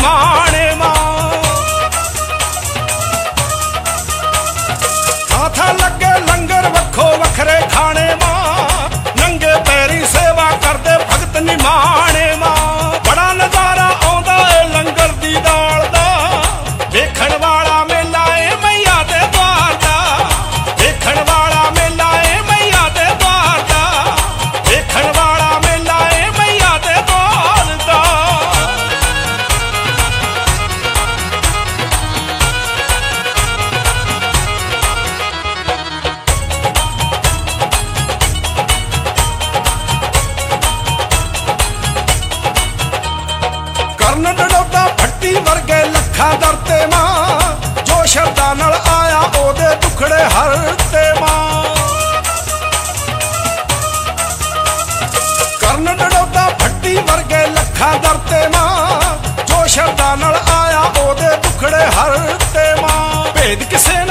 ਨਿਮਾਣੇ ਮਾਂ। ਥਾਂ ਲੱਗੇ ਲੰਗਰ ਵੱਖੋ ਵੱਖਰੇ ਖਾਣੇ ਮਾਂ, ਨੰਗੇ ਪੈਰੀ ਸੇਵਾ ਕਰਦੇ ਭਗਤ ਨਿਮਾਣੇ ਮਾਂ। ਬੜਾ ਨਜ਼ਾਰਾ ਆਉਂਦਾ ਏ ਲੰਗਰ ਦੀ ਦਾਲ ਦਾ, ਵੇਖਣ ਵਾਲਾ ਮੇਲਾ ਏ ਮਈਆ ਦੇ ਦੁਆਰ ਦਾ। ਵੇਖਣ ਵਾਲਾ ਮੇਲਾ ਏ ਮਈਆ ਦੇ ਦੁਆਰ ਦਾ, ਵੇਖਣ ਵਾਲਾ ਮੇਲਾ ਏ ਮਈਆ ਦੇ ਦੁਆਰ ਦਾ। ਕਰਨ ਡੜੋਦਾ ਫੱਟੀ ਵਰਗੇ ਲੱਖਾਂ ਦਰ ਤੇ ਮਾਂ, ਜੋ ਸ਼ਰਧਾ ਨਾਲ ਆਇਆ ਉਹਦੇ ਦੁਖੜੇ ਹਰਤੇ ਮਾਂ। ਕਰਨ ਡੜੋਦਾ ਫੱਟੀ ਵਰਗੇ ਲੱਖਾਂ ਦਰ ਤੇ ਮਾਂ, ਜੋ ਸ਼ਰਧਾ ਨਾਲ ਆਇਆ ਉਹਦੇ ਦੁਖੜੇ ਹਰਤੇ ਮਾਂ। ਭੇਦ ਕਿਸੇ